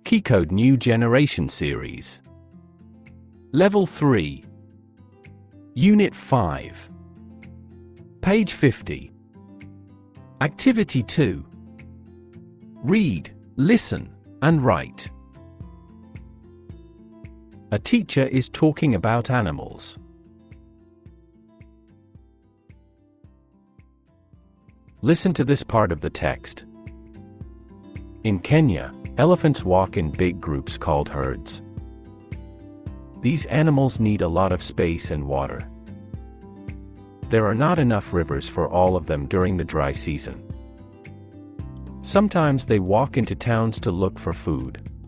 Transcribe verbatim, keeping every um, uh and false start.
Keycode New Generation Series. Level three. Unit five. Page fifty. Activity two. Read, listen, and write. A teacher is talking about animals. Listen to this part of the text. In Kenya, elephants walk in big groups called herds. These animals need a lot of space and water. There are not enough rivers for all of them during the dry season. Sometimes they walk into towns to look for food.